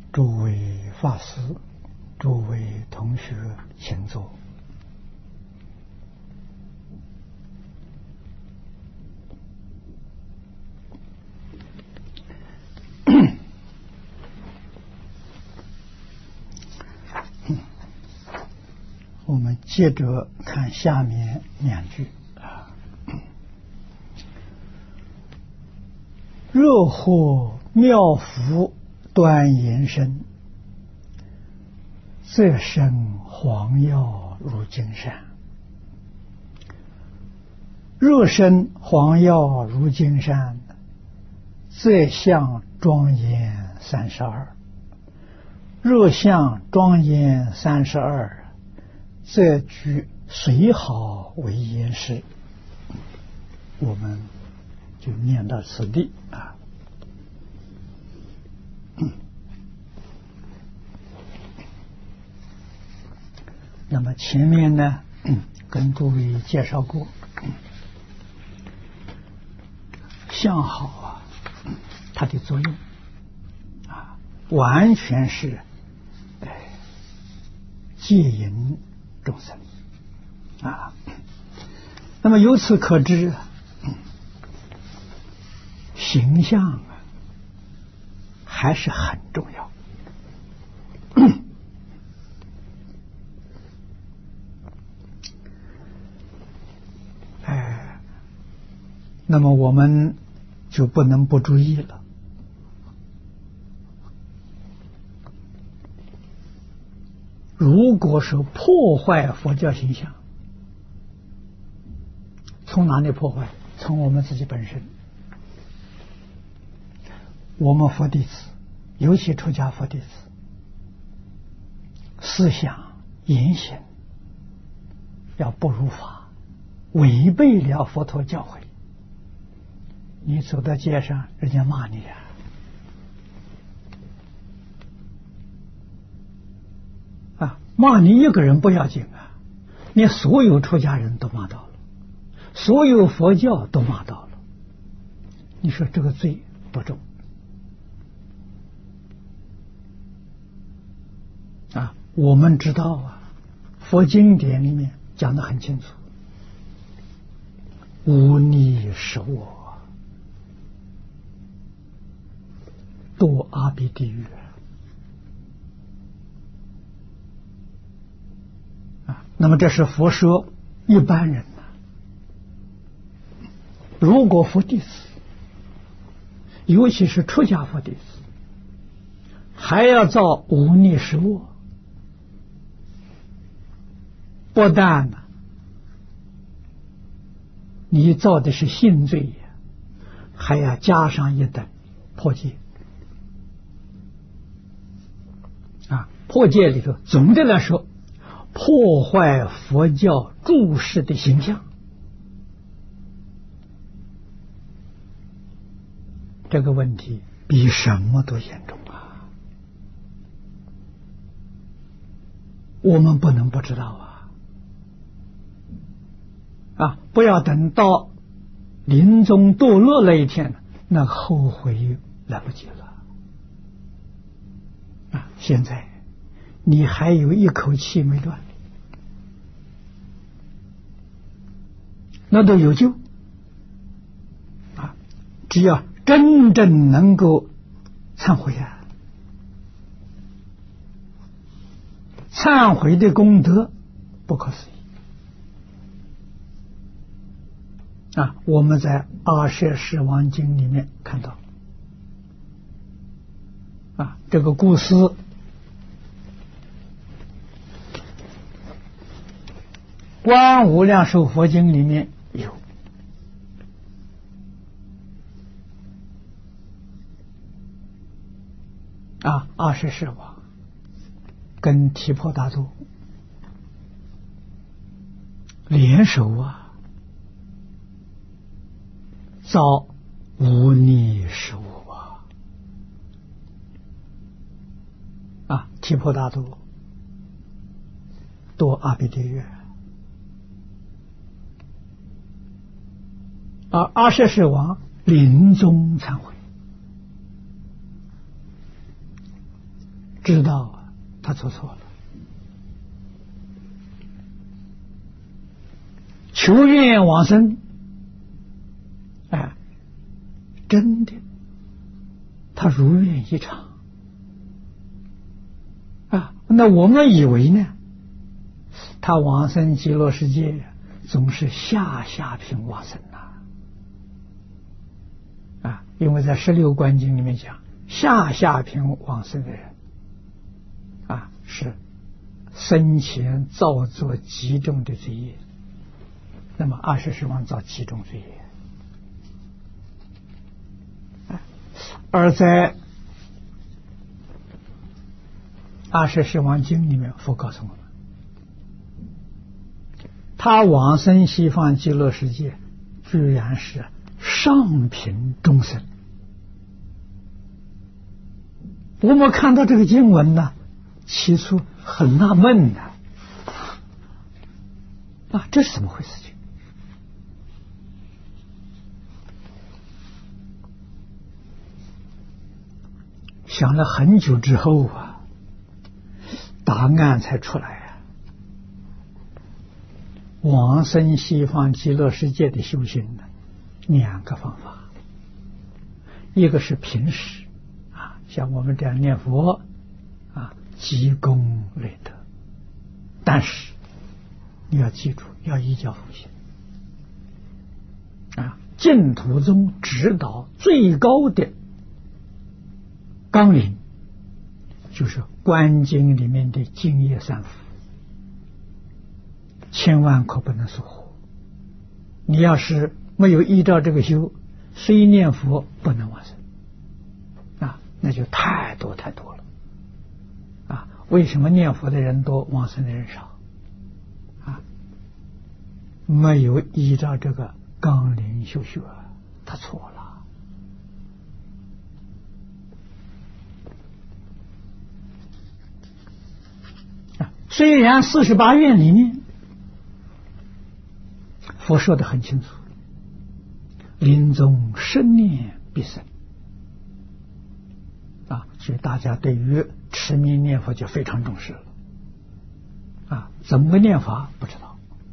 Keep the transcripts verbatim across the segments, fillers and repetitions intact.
诸位法师，诸位同学，请坐。我们接着看下面两句啊。若获妙福端严身，则生黄药如金山。若生黄药如金山，则相庄严三十二。若相庄严三十二，则居随好为严师。我们就念到此地啊。那么前面呢，跟诸位介绍过，相好啊，它的作用啊，完全是哎戒引众生啊。那么由此可知，形象啊还是很重要。哎，那么我们就不能不注意了。如果是破坏佛教形象，从哪里破坏？从我们自己本身。我们佛弟子，尤其出家佛弟子，思想言行要不如法，违背了佛陀教诲，你走到街上，人家骂你呀、啊！啊，骂你一个人不要紧啊，你所有出家人都骂到了，所有佛教都骂到了，你说这个罪不重啊？我们知道啊，佛经典里面讲得很清楚，无逆是我，堕阿鼻地狱啊。那么这是佛说一般人呐、啊，如果佛弟子，尤其是出家佛弟子，还要造无逆是我，不但呢，你造的是性罪，还要加上一等破戒啊！破戒里头，总的来说，破坏佛教注释的形象，这个问题比什么都严重啊！我们不能不知道啊！啊！不要等到临终堕落那一天，那后悔来不及了啊！现在你还有一口气没断，那都有救啊！只要真正能够忏悔啊，忏悔的功德不可思议啊！我们在《阿舍世王经》里面看到啊，这个故事《观无量寿佛经》里面有啊，阿舍世王跟提婆达多联手啊，造无逆是我啊！啊，提婆达多堕阿鼻地狱，而阿舍世王临终忏悔， 知道啊，他做错了。求愿往生，哎，真的，他如愿以偿啊。那我们以为呢，他往生极乐世界总是下下品往生呐，啊，因为在十六观经里面讲，下下品往生的人，啊，是生前造作极重的罪业。那么二十世王造其中罪业，而在二十世王经里面，佛告诉我们，他往生西方极乐世界，居然是上品众生。我们看到这个经文呢，起初很纳闷的，啊，这是怎么回事情？想了很久之后啊，答案才出来啊。往生西方极乐世界的修行呢，两个方法，一个是平时啊，像我们这样念佛啊，积功累德，但是你要记住，要依教奉行啊，净土宗指导最高的纲领就是观经里面的净业三福，千万可不能疏忽。你要是没有依照这个修，虽念佛不能往生啊，那就太多太多了啊！为什么念佛的人多，往生的人少啊？没有依照这个纲领修学，他错了。虽然四十八愿里面佛说得很清楚，临终生念必生啊，所以大家对于持名念佛就非常重视了啊。怎么个念法不知道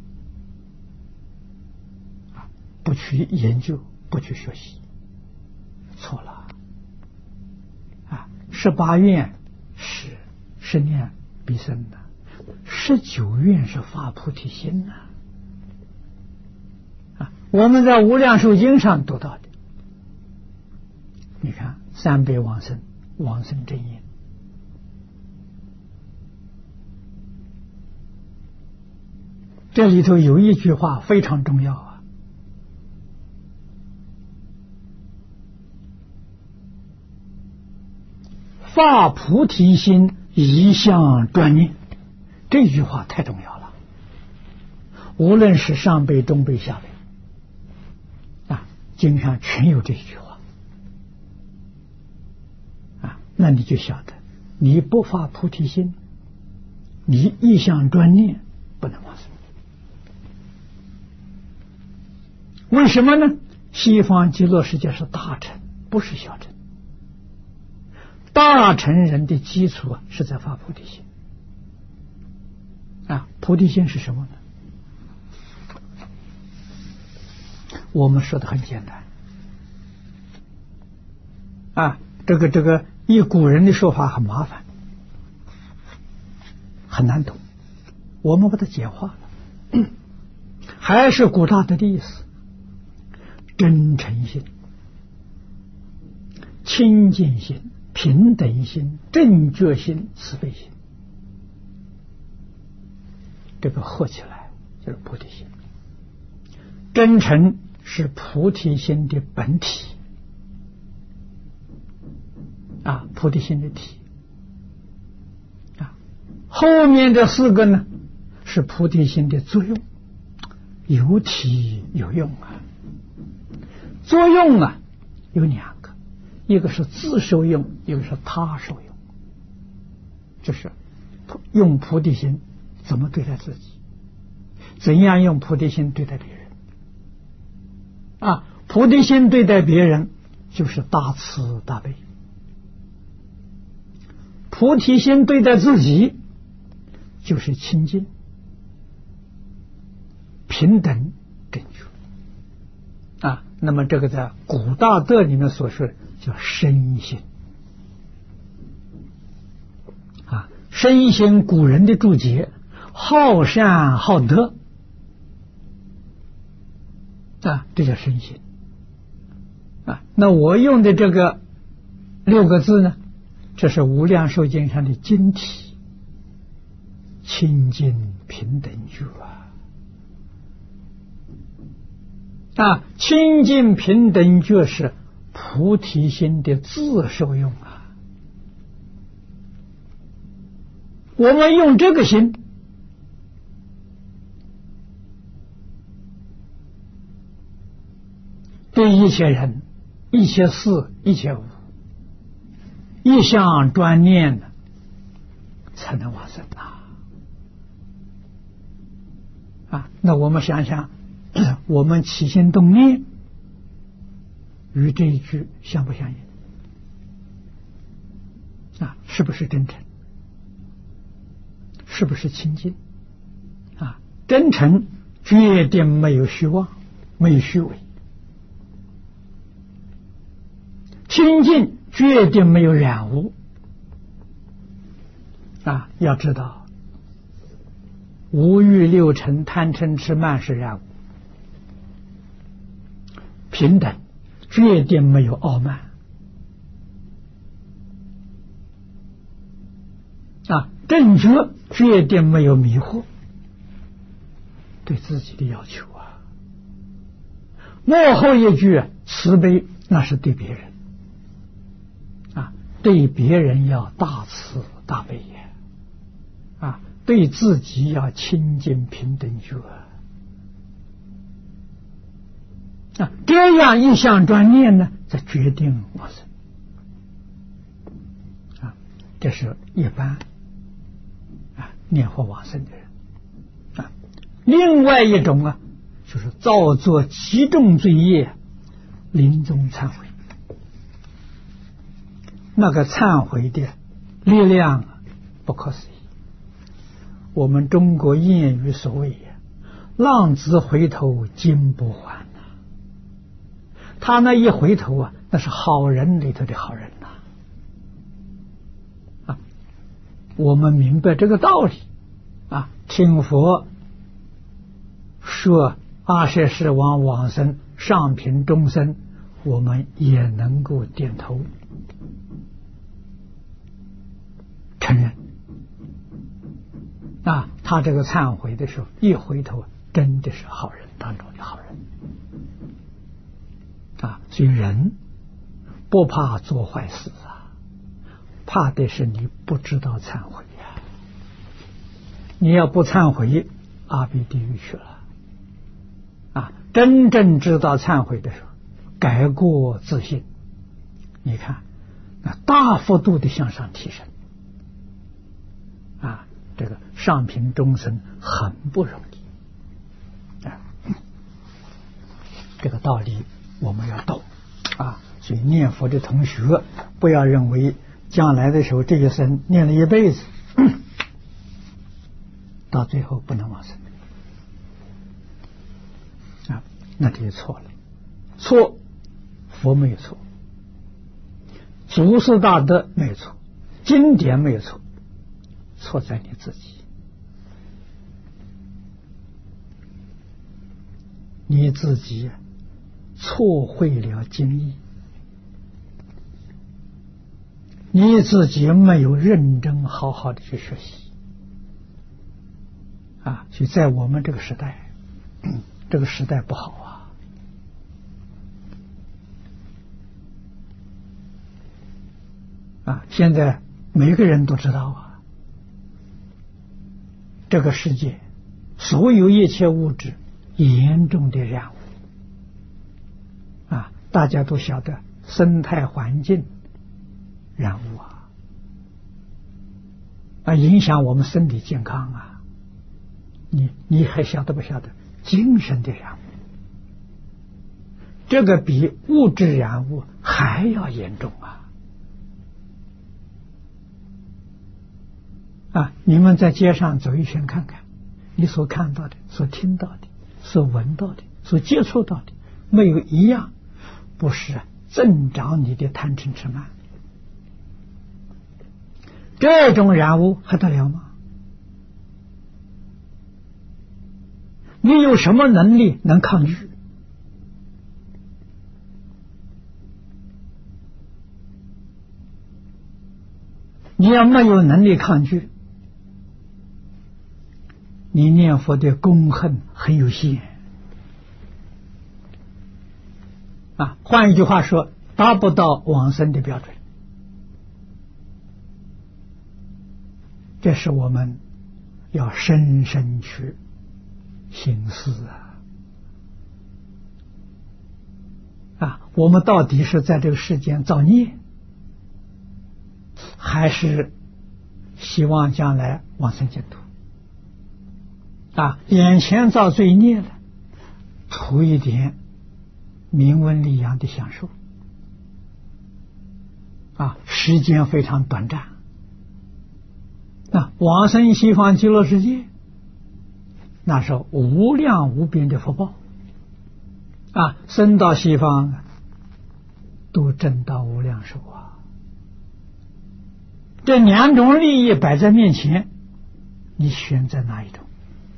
啊，不去研究，不去学习，错了啊。十八愿是生念必生的，十九愿是发菩提心呐、啊，啊，我们在无量寿经上读到的。你看三辈往生，往生真因，这里头有一句话非常重要啊，发菩提心，一向专念。这句话太重要了，无论是上辈、中辈、下辈啊，经上全有这句话啊。那你就晓得，你不发菩提心，你一向专念，不能往生。为什么呢？西方极乐世界是大乘，不是小乘。大乘人的基础啊，是在发菩提心。啊，菩提心是什么呢？我们说的很简单啊，这个这个以古人的说法很麻烦，很难懂，我们把它简化了，还是古大德的意思：真诚心、清净心、平等心、正觉心、慈悲心。这个合起来就是菩提心。真诚是菩提心的本体啊，菩提心的体啊。后面这四个呢，是菩提心的作用，有体有用啊。作用啊有两个，一个是自受用，一个是他受用。就是用菩提心怎么对待自己，怎样用菩提心对待别人啊？菩提心对待别人就是大慈大悲， 菩提心对待自己就是清净、平等、正觉啊。那么这个在古大德里面所说叫身心啊。身心古人的注解，好善好德啊，这叫身心啊。那我用的这个六个字呢，这是无量寿经上的经体，清净平等觉啊。啊，清净平等觉是菩提心的自受用啊。我们用这个心，对一切人、一切事、一切物，一向专念的，才能往生啊！啊，那我们想想，我们起心动念，与这一句相不相应？啊，是不是真诚？是不是清净？啊，真诚决定没有虚妄，没有虚伪；清净决定没有染污。啊，要知道，五欲六尘、贪嗔痴慢是染污；平等决定没有傲慢。啊，正觉决定没有迷惑，对自己的要求啊。幕后一句慈悲，那是对别人啊，对别人要大慈大悲也啊，对自己要清净平等觉啊。这样一项专念呢，才决定往生啊。这是一般念佛往生的人啊。另外一种啊，就是造作极重罪业，临终忏悔。那个忏悔的力量不可思议。我们中国谚语所谓浪子回头金不还，他那一回头啊，那是好人里头的好人呐。啊，我们明白这个道理啊，听佛说阿舍世王往生上品中生，我们也能够点头承认啊，他这个忏悔的时候一回头，真的是好人当中的好人啊。所以人不怕做坏事啊，怕的是你不知道忏悔呀。你要不忏悔，阿鼻地狱去了啊。真正知道忏悔的时候，改过自新，你看那大幅度的向上提升啊。这个上品中生很不容易啊，这个道理我们要懂啊。所以念佛的同学不要认为将来的时候这一生念了一辈子，到最后不能往生啊，那这就错了。错，佛没有错，祖师大德没有错，经典没有错，错在你自己。你自己错会了经义，你自己没有认真好好的去学习啊。所以在我们这个时代，这个时代不好啊啊！现在每个人都知道啊，这个世界所有一切物质严重的染污啊，大家都晓得生态环境染污啊，啊，影响我们身体健康啊。你你还晓得不晓得精神的染污？这个比物质染污还要严重啊！ 啊，你们在街上走一圈看看，你所看到的、所听到的、所闻到的、所接触到的，没有一样不是增长你的贪嗔痴慢。这种染污还得了吗？你有什么能力能抗拒？你要没有能力抗拒，你念佛的功恨很有限啊。换一句话说，达不到往生的标准。这是我们要深深去心思啊！啊，我们到底是在这个世间造孽，还是希望将来往生净土？啊，眼前造罪孽了，图一点名闻利养的享受，啊，时间非常短暂。啊，往生西方极乐世界，那是无量无边的福报啊！生到西方都证到无量寿啊！这两种利益摆在面前，你选择哪一种？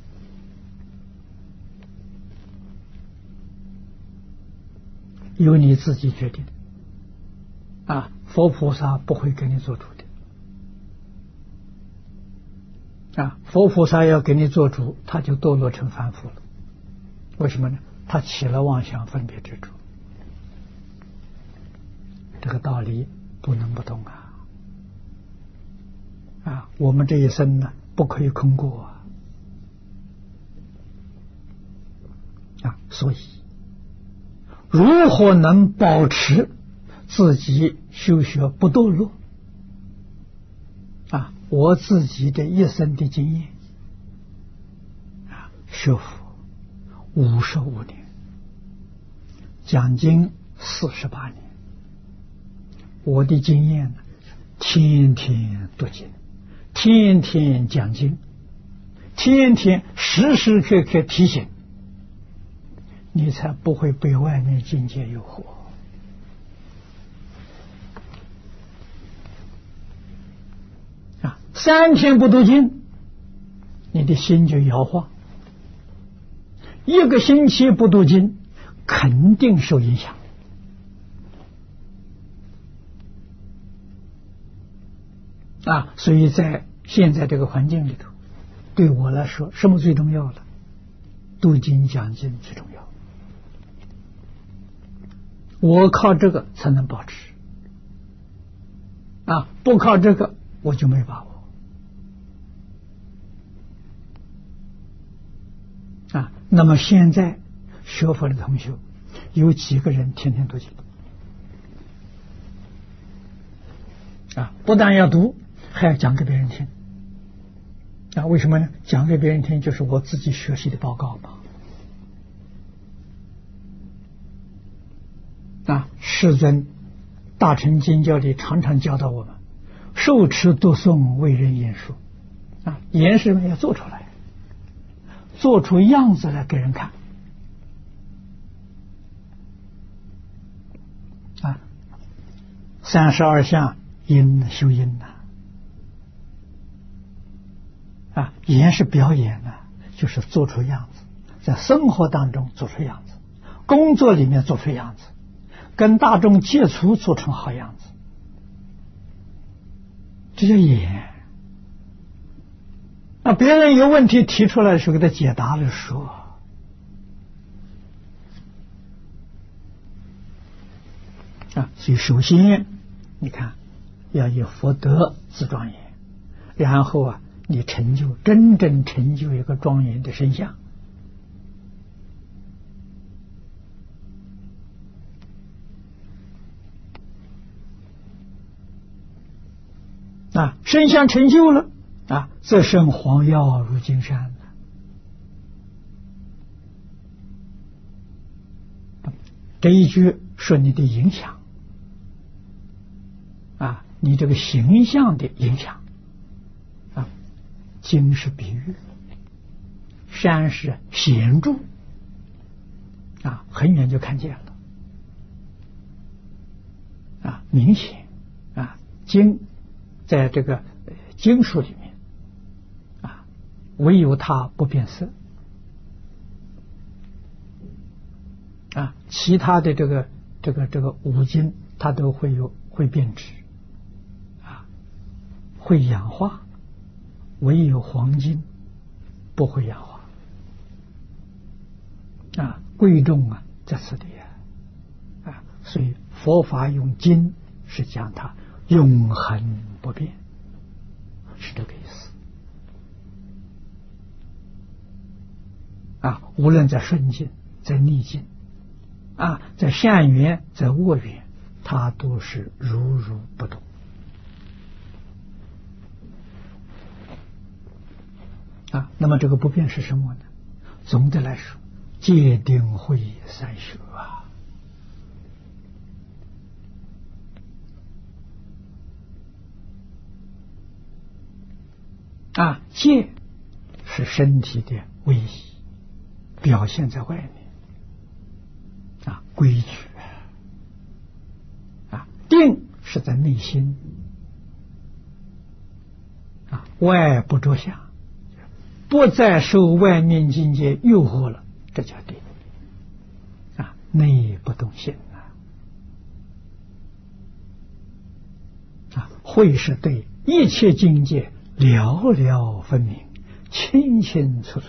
由你自己决定啊！佛菩萨不会给你做主的。啊，佛菩萨要给你做主，他就堕落成凡夫了。为什么呢？他起了妄想分别执着，这个道理不能不懂啊！啊，我们这一生呢，不可以空过啊！啊，所以如何能保持自己修学不堕落？啊，我自己的一生的经验啊，学佛五十五年，讲经四十八年，我的经验呢，天天读经，天天讲经，天天时时刻刻提醒，你才不会被外面境界诱惑。三天不读经，你的心就摇晃；一个星期不读经，肯定受影响。啊，所以在现在这个环境里头，对我来说，什么最重要了？读经讲经最重要。我靠这个才能保持。啊，不靠这个我就没把握。啊，那么现在学佛的同学有几个人天天读经？啊，不但要读，还要讲给别人听。啊，为什么呢？讲给别人听就是我自己学习的报告嘛。啊，世尊大乘经教里常常教导我们，受持读诵为人言说。啊，言是要做出来，做出样子来给人看。啊，三十二相因修因呐。啊，言是表演呢，就是做出样子，在生活当中做出样子，工作里面做出样子，跟大众接触做成好样子，这叫演。那别人有问题提出来的时候，给他解答了说。啊，所以首先你看要以佛德自庄严，然后啊你成就真正成就一个庄严的身相。啊，身相成就了啊，则生黄药如金山。这一句说你的影响啊，你这个形象的影响啊， 经是比喻，山是显著啊，很远就看见了啊，明显啊，经在这个经书里面啊，唯有它不变色啊，其他的这个这个这个五经它都会有会变质啊，会氧化，唯有黄金不会氧化啊，贵重啊在此地啊啊，所以佛法用经是讲它永恒不变，是这个意思啊。无论在顺境，在逆境啊，在善缘，在恶缘，它都是如如不动啊。那么这个不变是什么呢？总的来说，戒定慧三学啊。啊，戒是身体的威仪，表现在外面啊，规矩啊，定是在内心啊，外不着相，不再受外面境界诱惑了，这叫定啊，内不动心啊，啊，慧是对一切境界了了分明，清清楚楚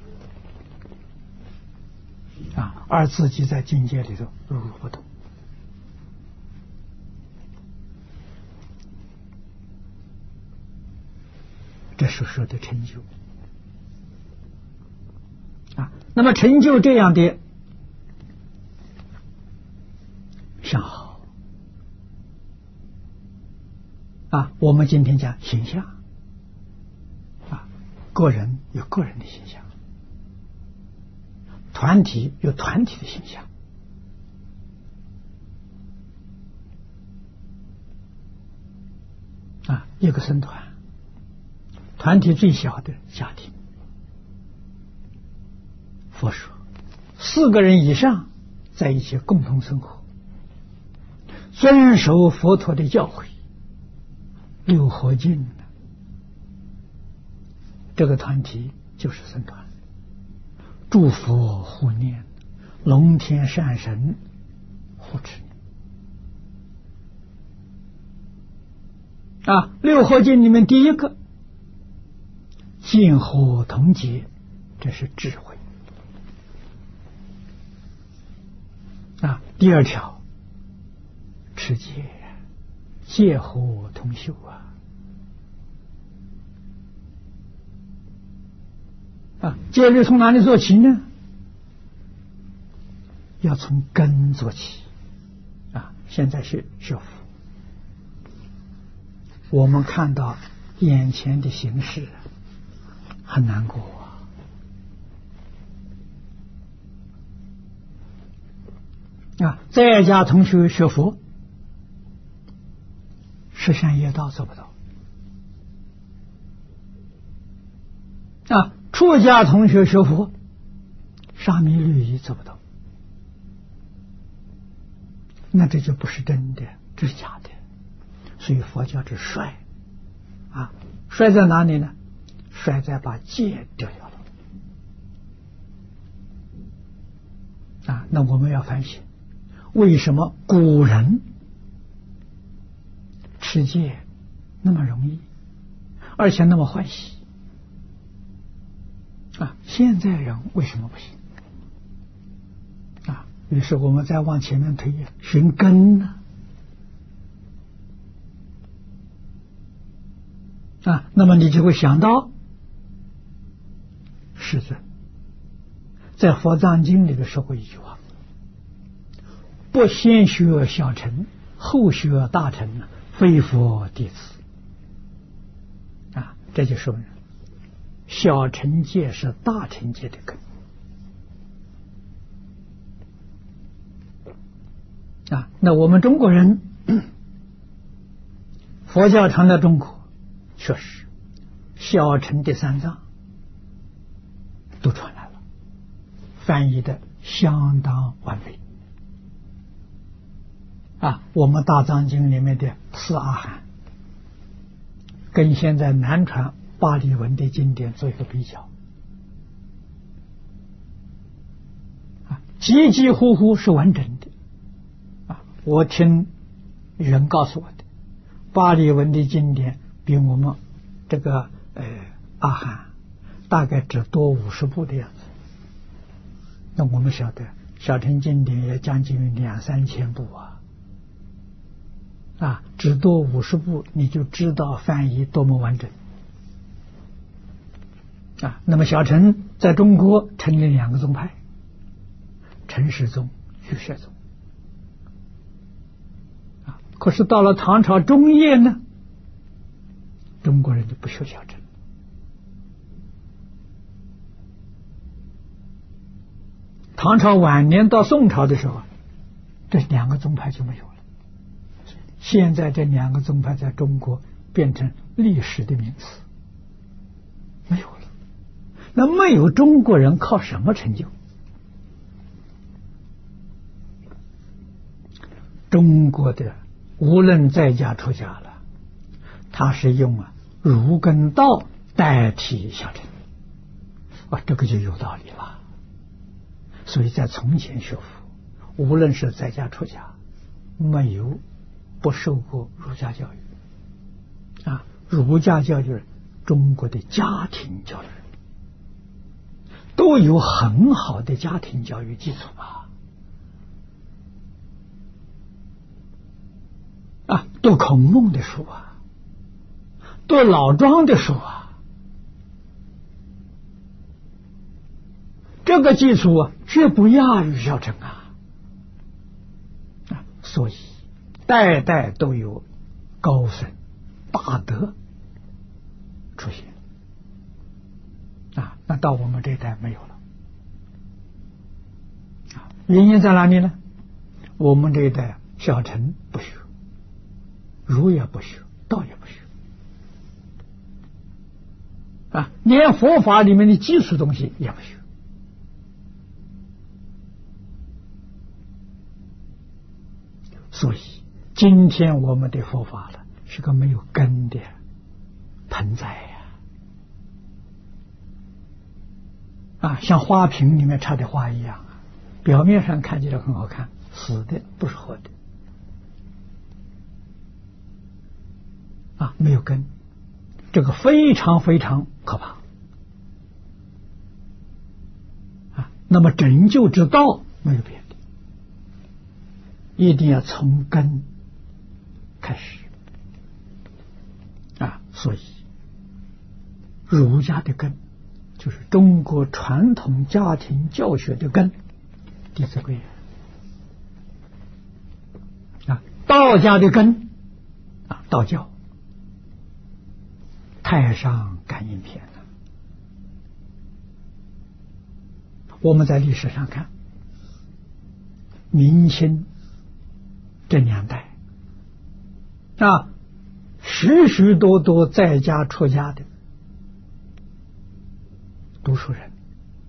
啊，而自己在境界里头如如不动。这是说的成就啊。那么成就这样的相好啊，我们今天讲形象啊，个人有个人的形象，团体有团体的形象啊，一个僧团，团体最小的家庭，佛说四个人以上在一起共同生活，遵守佛陀的教诲，六合敬，这个团体就是僧团，诸佛护念，龙天善神护持啊。六合敬里面第一个净火同结，这是智慧啊。第二条持戒，戒火同修啊啊，戒律从哪里做起呢？要从根做起啊。现在是学佛，我们看到眼前的形势很难过啊！在家同学学佛，十善业道做不到啊！出家同学学佛，沙弥律仪做不到，那这就不是真的，这是假的。所以佛教之衰啊，衰在哪里呢？衰在把戒丢掉了啊！那我们要反省，为什么古人持戒那么容易，而且那么欢喜啊？现在人为什么不行啊？于是我们再往前面推，寻根呢啊？那么你就会想到世尊在佛藏经里头说过一句话：不先学小乘，后学大乘，非佛弟子啊。这就说明小乘戒是大乘戒的根啊。那我们中国人，佛教常在中国，确实小乘的三藏都传来了，翻译的相当完备啊。我们大藏经里面的四阿含，跟现在南传巴利文的经典做一个比较啊，几几乎乎是完整的啊。我听人告诉我的，巴利文的经典比我们这个呃阿含大概只多五十部的样子。那我们晓得小乘经典也将近两三千部啊，啊，只多五十部，你就知道翻译多么完整啊。那么小乘在中国成立两个宗派，陈氏宗、玉学宗啊。可是到了唐朝中叶呢，中国人就不修小乘。唐朝晚年到宋朝的时候，这两个宗派就没有了。现在这两个宗派在中国变成历史的名词，没有了。那没有中国人靠什么成就？中国的无论在家出家了，他是用啊儒跟道代替小乘啊，这个就有道理了。所以在从前学佛，无论是在家出家，没有不受过儒家教育啊。儒家教育中国的家庭教育都有很好的家庭教育基础啊，啊，读孔孟的书啊，读老庄的书啊，这个基础啊，绝不亚于小乘啊！啊，所以代代都有高僧大德出现啊。那到我们这一代没有了啊，原因在哪里呢？我们这一代小乘不学，儒也不学，道也不学啊，连佛法里面的基础东西也不学。所以今天我们的佛法了是个没有根的盆栽呀、啊，啊，像花瓶里面插的花一样啊，表面上看起来很好看，死的不是活的啊，没有根，这个非常非常可怕啊。那么拯救之道没有别的，一定要从根开始啊！所以儒家的根就是中国传统家庭教学的根，《弟子规》啊；道家的根啊，道教《太上感应篇》呢。我们在历史上看，明清这两代啊，许许多多在家出家的读书人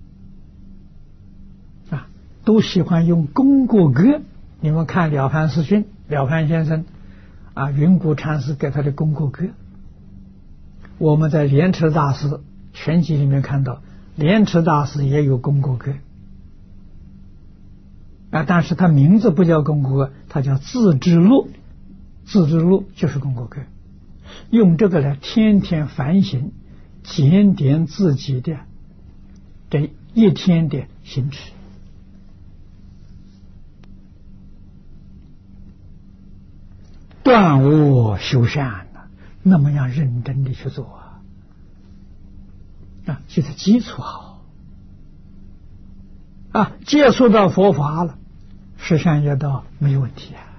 啊，都喜欢用功过歌。你们看了凡四训，了凡先生啊，云谷禅师给他的功过歌，我们在莲池大师全集里面看到，莲池大师也有功过歌啊，但是他名字不叫功过歌，他叫自知录，自知录就是功过歌，用这个来天天反省检点自己的这一天的行持，断恶修善呢、啊，那么样认真的去做啊，啊，这个基础好啊，接触到佛法了，十善业道没有问题啊。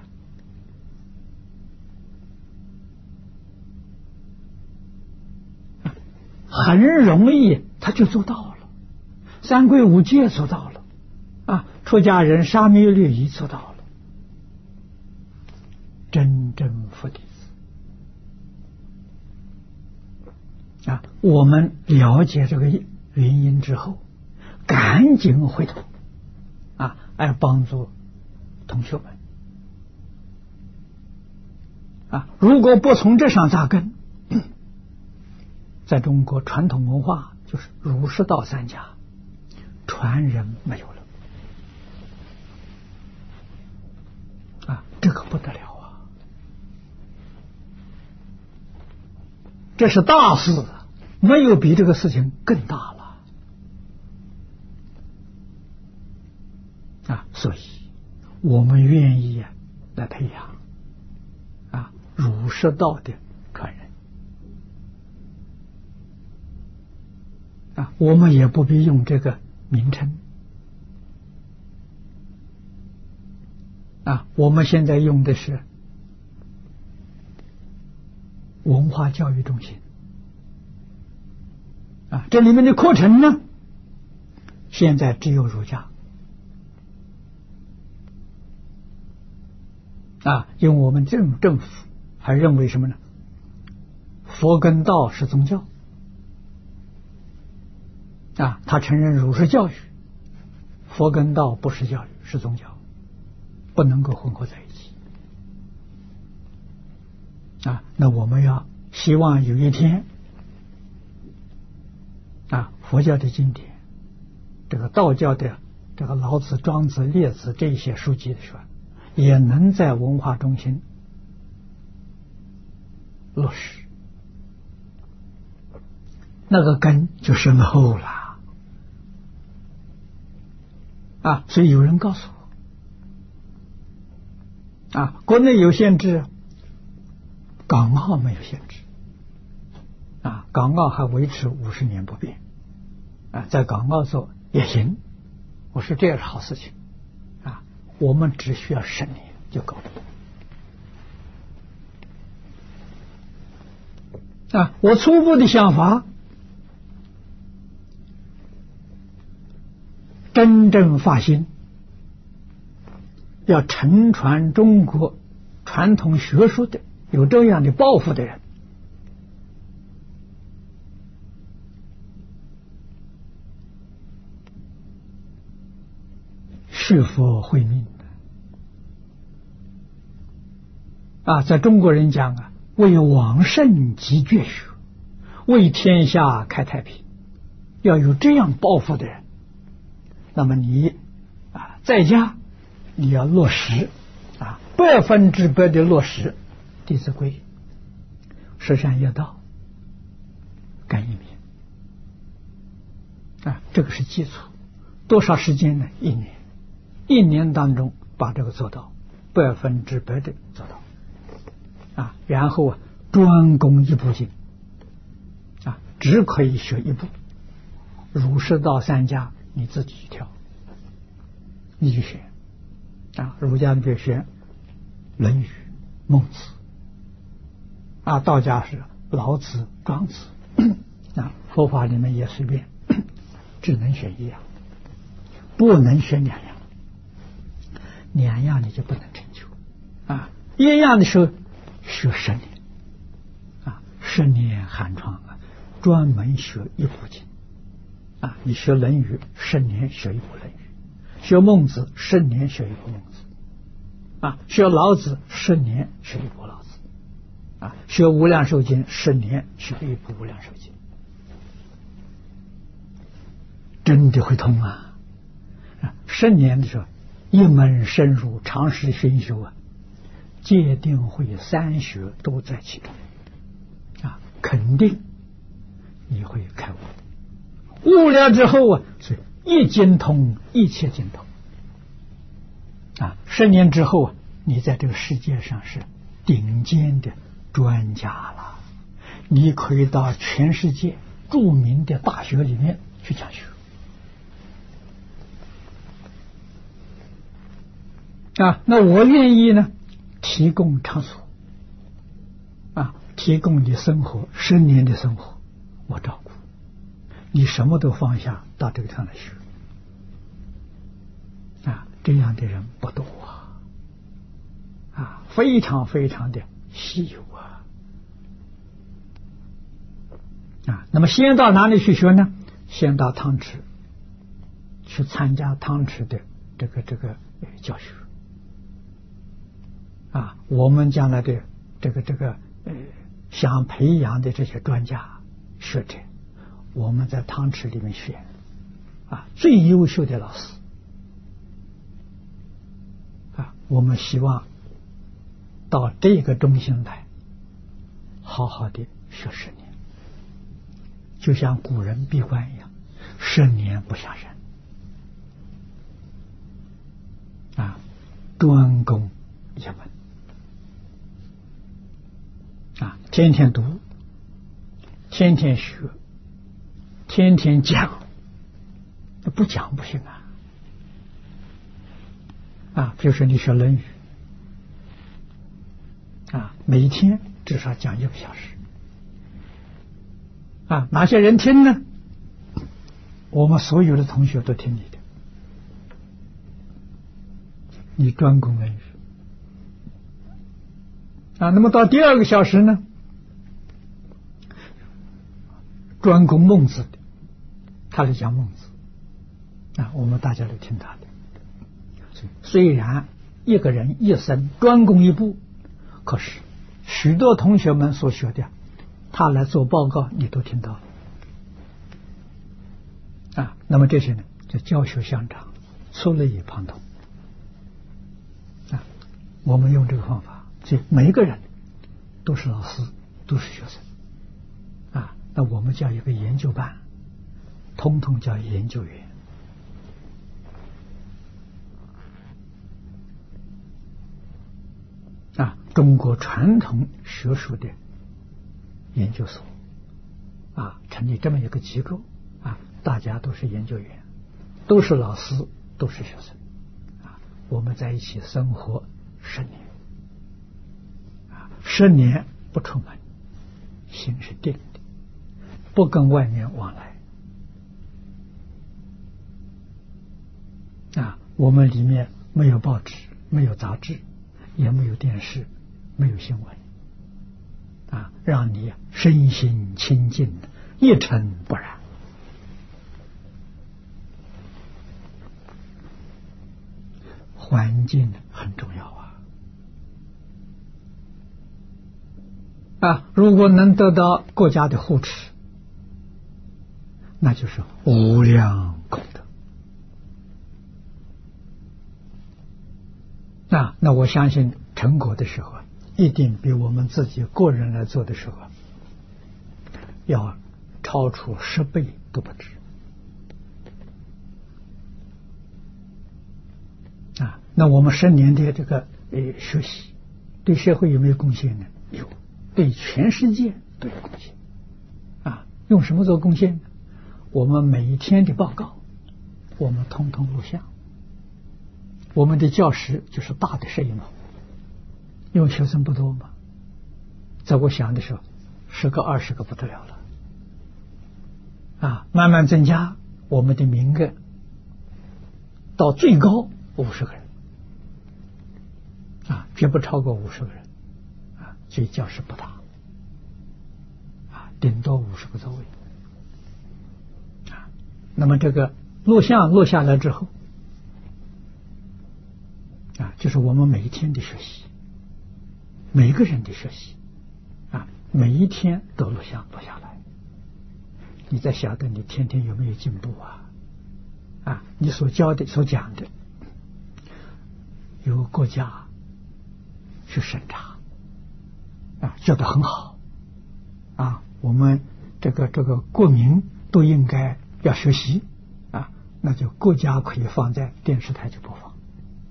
很容易他就做到了，三皈五戒做到了啊，出家人沙弥律仪做到了，真正佛弟子啊，我们了解这个原因之后，赶紧回头啊，来帮助同学们啊。如果不从这上扎根，在中国传统文化就是儒释道三家，传人没有了啊，这个不得了啊！这是大事，没有比这个事情更大了啊！所以我们愿意来培养啊儒释道的传人啊，我们也不必用这个名称啊，我们现在用的是文化教育中心啊，这里面的课程呢，现在只有儒家啊，因为我们政政府还认为什么呢？佛跟道是宗教啊，他承认儒是教育，佛跟道不是教育，是宗教，不能够混合在一起啊。那我们要希望有一天啊，佛教的经典，这个道教的这个老子、庄子、列子这些书籍的说，也能在文化中心落实，那个根就深厚了啊。所以有人告诉我啊，国内有限制，港澳没有限制啊，港澳还维持五十年不变啊，在港澳做也行。我说这也是好事情啊，我们只需要十年就够了啊。我初步的想法，真正发心要承传中国传统学术的有这样的抱负的人，是佛慧命的啊。在中国人讲啊，为往圣集绝学，为天下开太平，要有这样抱负的人，那么你啊在家你要落实啊，百分之百的落实《弟子规》、十善业道、感应篇啊，这个是基础。多少时间呢？一年。一年当中把这个做到百分之百的做到啊，然后啊专攻一部经啊，只可以学一部，儒释道三家你自己去挑，你去选啊。儒家你别选《论语》、孟子啊，道家是老子、庄子啊，佛法里面也随便，只能选一样，不能选两样。两样你就不能成就啊！一样的时候学十年啊，十年寒窗啊，专门学一部经啊。你学《论语》十年学一部《论语》，学孟子十年学一部孟子啊，学老子十年学一部老子啊，学《无量寿经》十年学一部《无量寿经》，真的会通啊！啊，十年的时候。一门深入，长时熏修啊，戒定慧三学都在其中啊，肯定你会开悟。悟了之后啊，所以一精通，一切精通啊。十年之后啊，你在这个世界上是顶尖的专家了，你可以到全世界著名的大学里面去讲学。啊，那我愿意呢，提供场所，啊，提供你生活十年的生活，我照顾你，什么都放下，到这个上来学，啊，这样的人不多啊，啊，非常非常的稀有啊， 啊，那么先到哪里去学呢？先到汤池去参加汤池的这个这个教学啊。我们将来的这个这个呃想培养的这些专家学者，我们在汤池里面选啊最优秀的老师啊。我们希望到这个中心来，好好的学十年，就像古人闭关一样，十年不下山啊，专攻一门啊，天天读，天天学，天天讲，不讲不行啊啊！比如说你学《论语》啊，每天至少讲一个小时啊，哪些人听呢？我们所有的同学都听你的，你专攻《论语》啊。那么到第二个小时呢，专攻孟子的，他是讲孟子啊，我们大家都听他的。虽然一个人一生专攻一部，可是许多同学们所学的，他来做报告，你都听到了啊。那么这些呢，就教学相长，触类旁通啊。我们用这个方法，所以每一个人都是老师，都是学生啊。那我们叫一个研究班，通通叫研究员啊。中国传统学术的研究所啊，成立这么一个机构啊，大家都是研究员，都是老师，都是学生啊。我们在一起生活十年啊，十年不出门，心是定的，不跟外面往来啊。我们里面没有报纸，没有杂志，也没有电视，没有新闻啊，让你身心清净，一尘不染。环境很重要啊啊！如果能得到国家的护持，那就是无量功德啊！那我相信成果的时候，一定比我们自己个人来做的时候要超出十倍都不止啊！那我们十年的这个呃学习，对社会有没有贡献呢？有，对全世界都有贡献啊！用什么做贡献呢？我们每一天的报告，我们通通录像。我们的教室就是大的摄影棚，因为学生不多嘛，在我想的时候，十个二十个不得了了啊！慢慢增加，我们的名额到最高五十个人啊，绝不超过五十个人啊，所以教室不大啊，顶多五十个座位啊。那么这个录像录下来之后啊，就是我们每一天的学习，每一个人的学习啊，每一天都录像录下来，你在晓得你天天有没有进步啊？啊，你所教的、所讲的，由国家去审查啊，教得很好啊，我们这个这个国民都应该要学习啊，那就国家可以放在电视台去播放。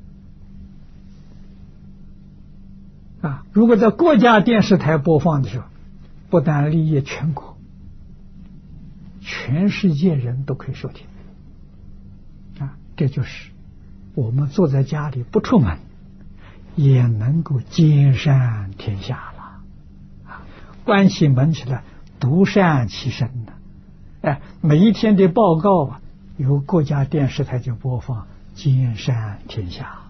啊，如果在国家电视台播放的时候，不但利益全国，全世界人都可以收听啊！这就是我们坐在家里不出门，也能够兼善天下了啊！关起门起来，独善其身呢。哎，每一天的报告啊，由国家电视台就播放，兼善天下。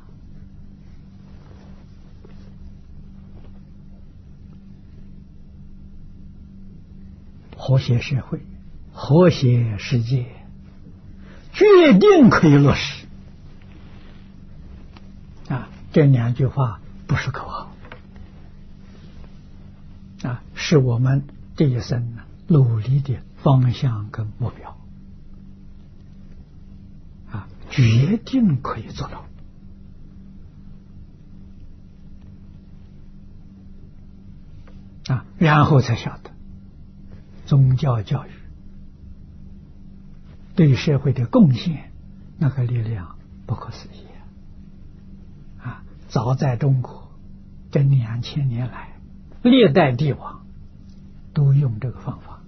和谐社会、和谐世界，决定可以落实。啊，这两句话不是口号，啊，是我们这一生呢努力的方向跟目标。啊，决定可以做到。啊，然后才晓得宗教教育对社会的贡献，那个力量不可思议啊！早在中国这两千年来，历代帝王都用这个方法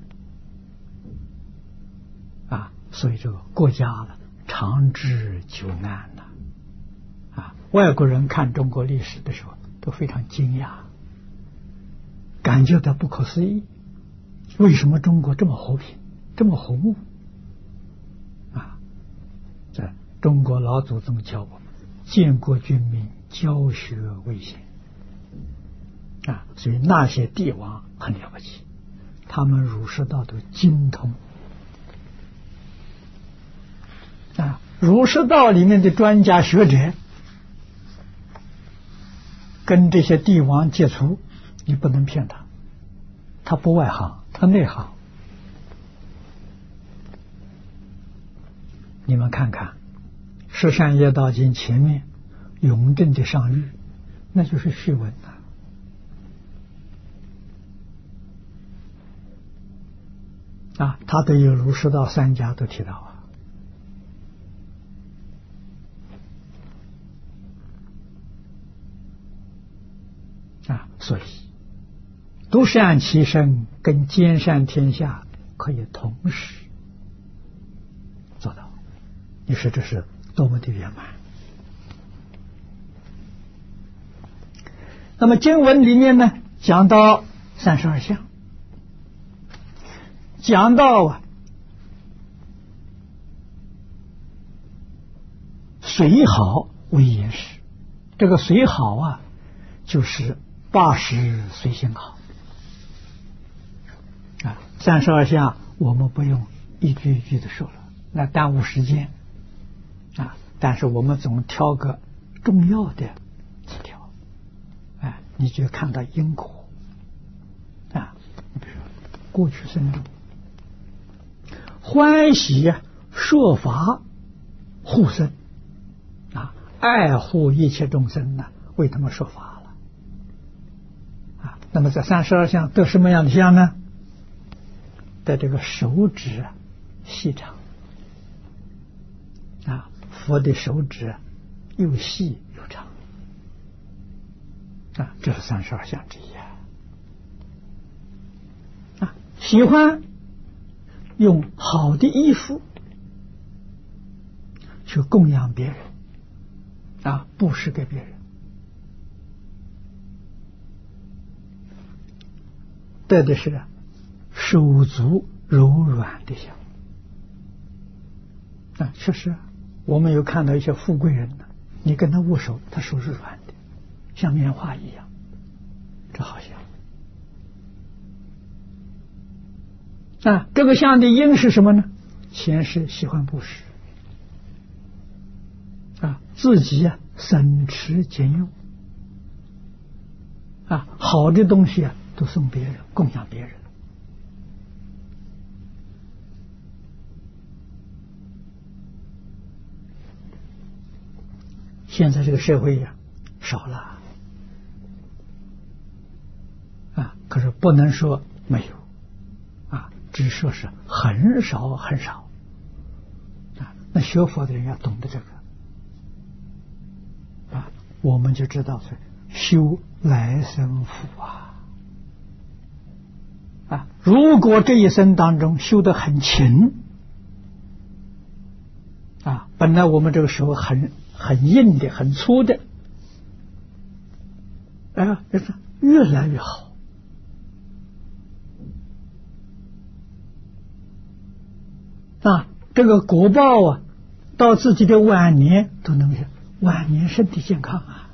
啊，所以这个国家了长治久安呐啊！外国人看中国历史的时候都非常惊讶，感觉到不可思议，为什么中国这么和平，这么和睦啊？这中国老祖宗教我们，建国军民，教学为先啊，所以那些帝王很了不起，他们儒释道都精通啊。儒释道里面的专家学者跟这些帝王接触，你不能骗他，他不外行，他内行。你们看看《十善业道经》前面永正的上谕，那就是序文啊，啊，他都有儒释道三家都提到啊。啊，所以独善其身跟兼善天下可以同时做到，你说这是多么的圆满。那么经文里面呢，讲到三十二相，讲到啊随好为言师，这个随好啊就是八十随心好啊，三十二相我们不用一句一句的说了，那耽误时间啊。但是我们总挑个重要的几条，哎，你就看到因果啊。你比如说过去生中欢喜啊，说法护生啊，爱护一切众生呢，为他们说法。那么这三十二相得什么样的相呢？得这个手指细长啊，佛的手指又细又长啊，这是三十二相之一啊。啊，喜欢用好的衣服去供养别人啊，布施给别人。得的是手足柔软的相啊，确实我们有看到一些富贵人呢，你跟他握手，他手是软的，像棉花一样，这好像啊。这个相的因是什么呢？前世喜欢布施啊，自己啊省吃俭用啊，好的东西啊都送别人，供养别人。现在这个社会呀、啊、少了啊，可是不能说没有啊，只说是很少很少啊。那学佛的人要懂得这个啊，我们就知道是修来生福啊。啊，如果这一生当中修得很勤啊，本来我们这个手很很硬的、很粗的，啊，就是越来越好啊。这个果报啊，到自己的晚年都能晚年身体健康啊，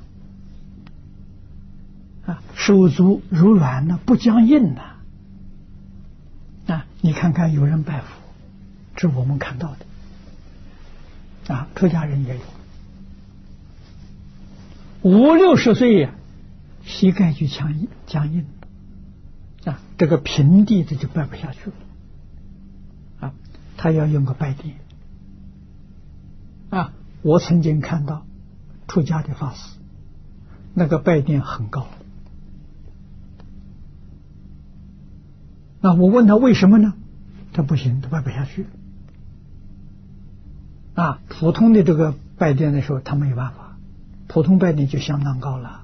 啊，手足柔软呢，不僵硬呐。啊， 你看看有人拜佛，这是我们看到的啊，出家人也有，五六十岁呀、啊，膝盖就僵硬僵硬啊，这个平地的就拜不下去了啊，他要用个拜垫啊。我曾经看到出家的法师，那个拜垫很高啊，我问他为什么呢？他不行，他拜不下去啊。普通的这个拜垫的时候，他没有办法，普通拜垫就相当高了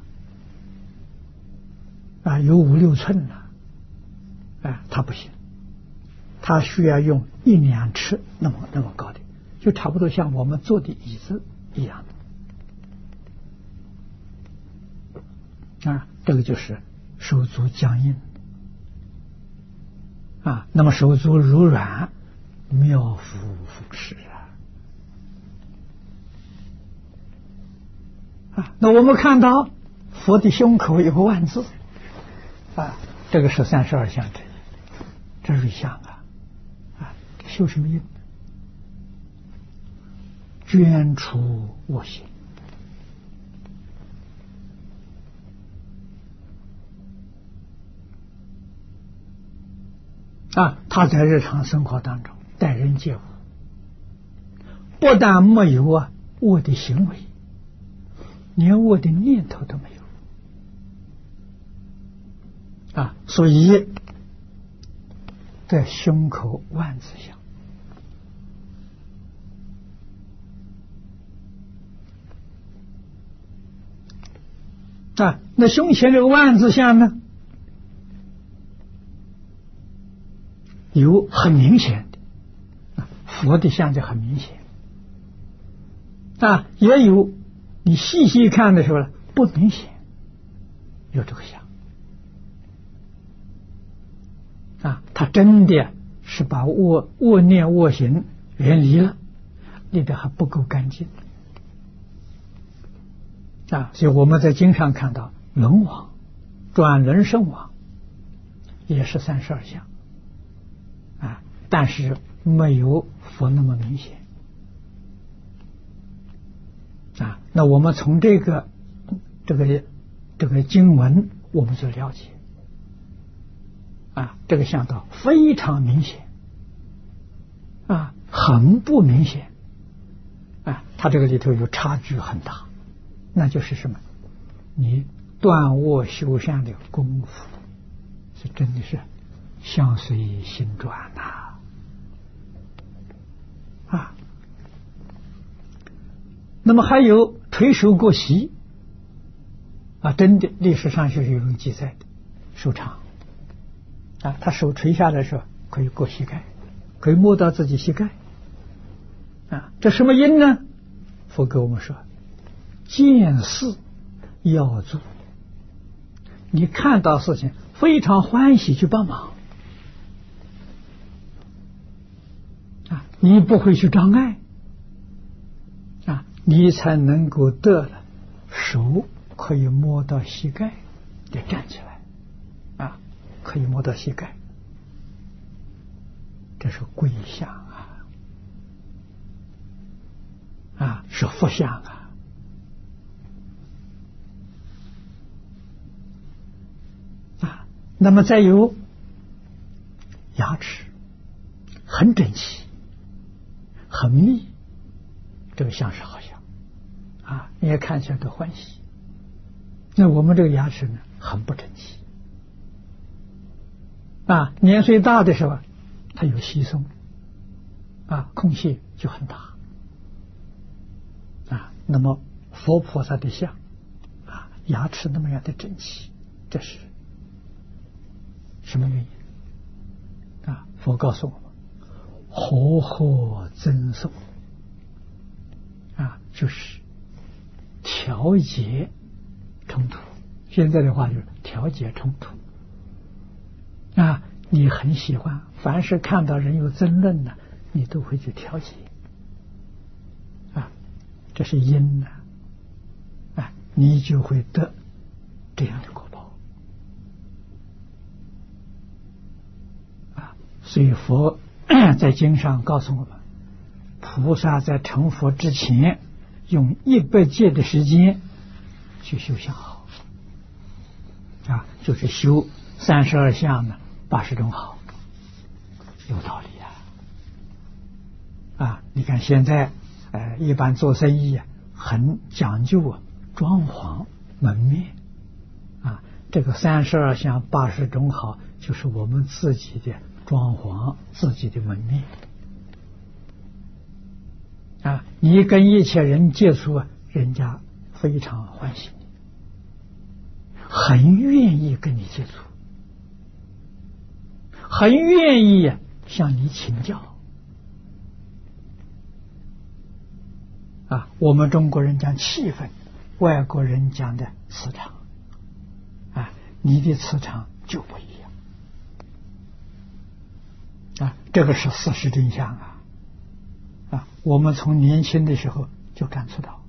啊，有五六寸了，哎，他不行，他需要用一两尺那么那么高的，就差不多像我们坐的椅子一样的啊，这个就是手足僵硬啊。那么手足柔软，妙夫扶持啊啊。那我们看到佛的胸口有个万字啊，这个是三十二相之一，这是相啊啊，修什么印？捐除我心啊，他在日常生活当中待人接物，不但没有啊恶的行为，连恶的念头都没有啊，所以在胸口万字相啊。那胸前这个万字相呢，有很明显的，佛的像就很明显啊，也有你细细看的时候不明显，有这个像啊，他真的是把恶恶念恶行远离了，离得还不够干净啊。所以我们在经上看到轮王、转轮圣王也是三十二相啊，但是没有佛那么明显啊。那我们从这个这个这个经文我们就了解啊，这个相道非常明显啊，很不明显啊，它这个里头有差距很大，那就是什么？你断恶修善的功夫是真的是相随心转呐 啊, 啊。那么还有垂手过膝啊，真的历史上是有人记载的，手长啊，他手垂下来的时候可以过膝盖，可以摸到自己膝盖啊，这什么因呢？佛给我们说，见事要做，你看到事情非常欢喜去帮忙啊，你不会去障碍啊，你才能够得了手可以摸到膝盖得站起来啊，可以摸到膝盖，这是贵相啊啊，是福相啊啊。那么再有牙齿很整齐很密，这个相是好相啊，你也看起来都欢喜。那我们这个牙齿呢很不整齐啊，年岁大的时候它有稀松啊，空隙就很大啊。那么佛菩萨的像啊，牙齿那么样的整齐，这是什么原因啊？佛告诉我们，和合增寿啊，就是调节冲突，现在的话就是调节冲突啊。你很喜欢，凡是看到人有争论呢，你都会去调节啊，这是因呢啊，你就会得这样的果报啊。 所以佛在经上告诉我们，菩萨在成佛之前，用一百劫的时间去修相好啊，就是修三十二相呢，八十种好，有道理啊！啊，你看现在呃，一般做生意啊，很讲究啊，装潢门面啊，这个三十二相八十种好，就是我们自己的装潢，自己的门面啊。你跟一切人接触啊，人家非常欢喜你，很愿意跟你接触，很愿意向你请教啊。我们中国人讲气氛，外国人讲的磁场啊，你的磁场就不一样啊，这个是事实真相啊啊！我们从年轻的时候就感触到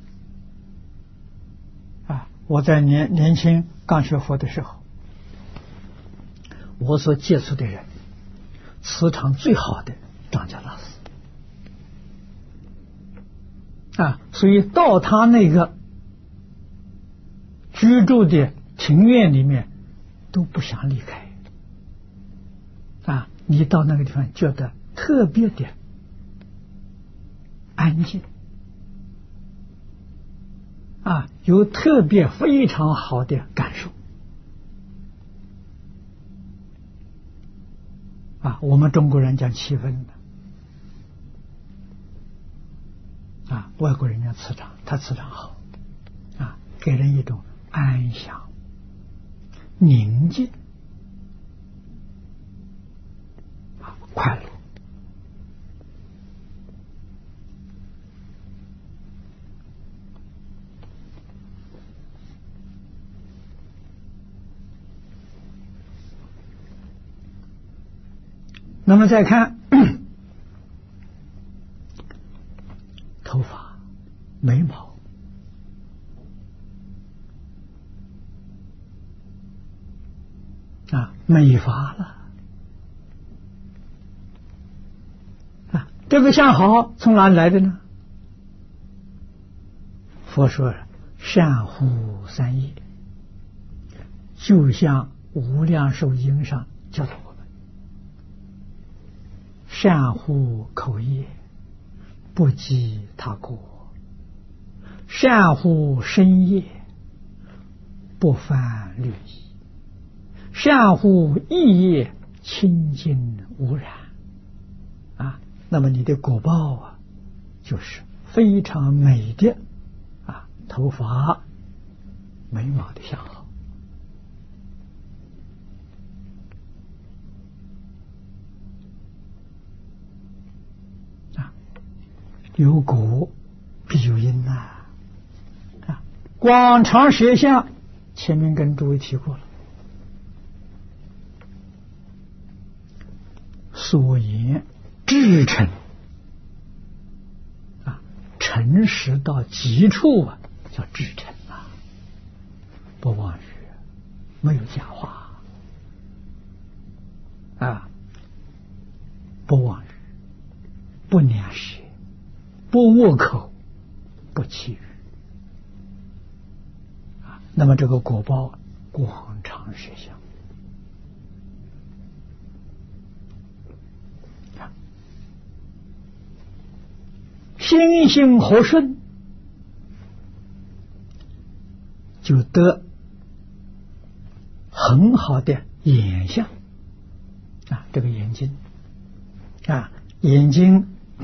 啊，我在年年轻刚学佛的时候，我所接触的人，磁场最好的张家大师啊，所以到他那个居住的庭院里面都不想离开啊。你到那个地方觉得特别的安静啊，有特别非常好的感受啊。我们中国人讲气氛的啊，外国人讲磁场，他磁场好啊，给人一种安详、宁静、啊快乐。那么再看头发、眉毛啊，美发了啊，这个相好从哪里来的呢？佛说善护三业，就像无量寿经上教导我们，善护口业，不积他过；善护身业，不犯律仪；善护意业，清净无染。啊，那么你的果报啊，就是非常美的啊，头发、眉毛的相好。有果必有因呐！啊，广长舌相，前面跟诸位提过了。所言至诚啊，诚实到极处啊，叫至诚啊，不妄语，没有假话啊，不妄语，不两舌，不恶口，不欺语啊。那么这个果报广长舌相啊，心性和顺，就得很好的眼相啊。这个眼睛啊，眼睛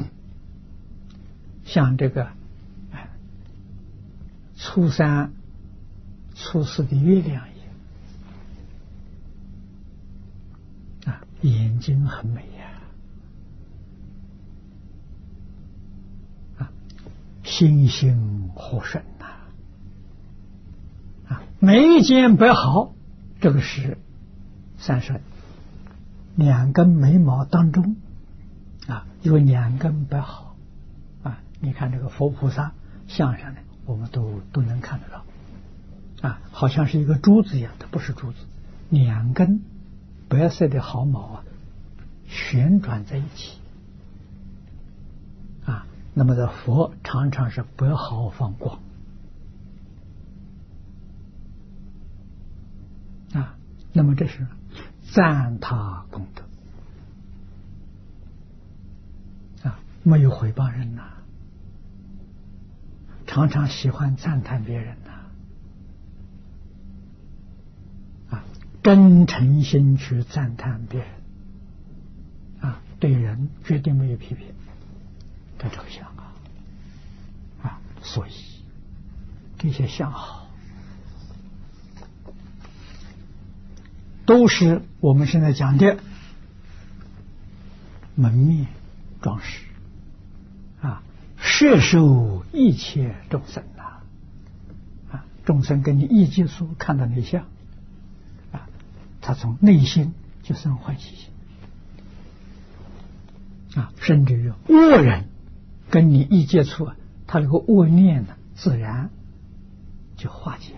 像这个初三、初四的月亮一样啊，眼睛很美呀啊，心性和顺呐啊，眉间白毫，这个是三十两根眉毛当中啊有两根白毫。你看这个佛菩萨像上呢，我们都都能看得到啊，好像是一个珠子一样的，不是珠子，两根白色的毫毛啊旋转在一起啊。那么的佛常常是百毫放光啊，那么这是赞他功德啊，没有回报人呐、啊，常常喜欢赞叹别人呐、啊，啊，真诚心去赞叹别人啊，对人绝对没有批评，这这个相啊啊，所以这些相好都是我们现在讲的门面装饰啊，摄受一切众生呐啊，众生跟你一接触看到你相啊，他从内心就生欢喜心啊，甚至于恶人跟你一接触，他这个恶念呢，自然就化解了。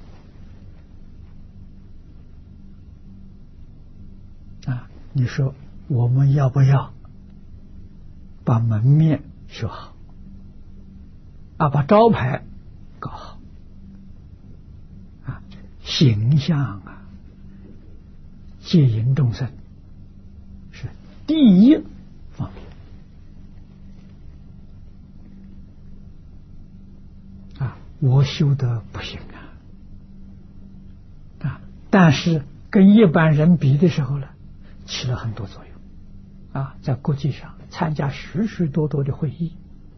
啊，你说我们要不要把门面修好啊，把招牌搞好啊，形象啊，戒引众生是第一方面啊，我修的不行啊啊，但是跟一般人比的时候呢，起了很多作用啊，在国际上参加许许多多的会议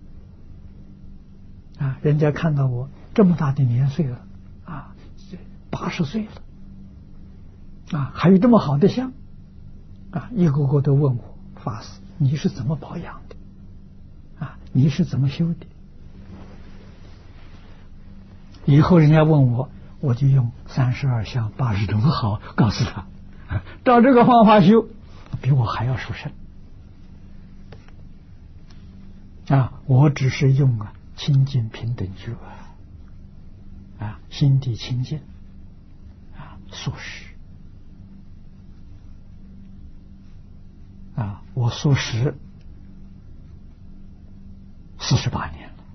啊，人家看到我这么大的年岁了啊，八十岁了啊，还有这么好的相啊，一个个都问我法师你是怎么保养的啊，你是怎么修的？以后人家问我，我就用三十二相八十种好告诉他，照这个方法修，比我还要殊胜啊！我只是用啊清净平等觉啊，心地清净啊，素食啊，我素食四十八年了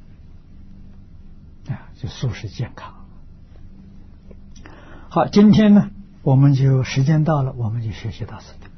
啊，就素食健康。好，今天呢，我们就时间到了，我们就学习到此。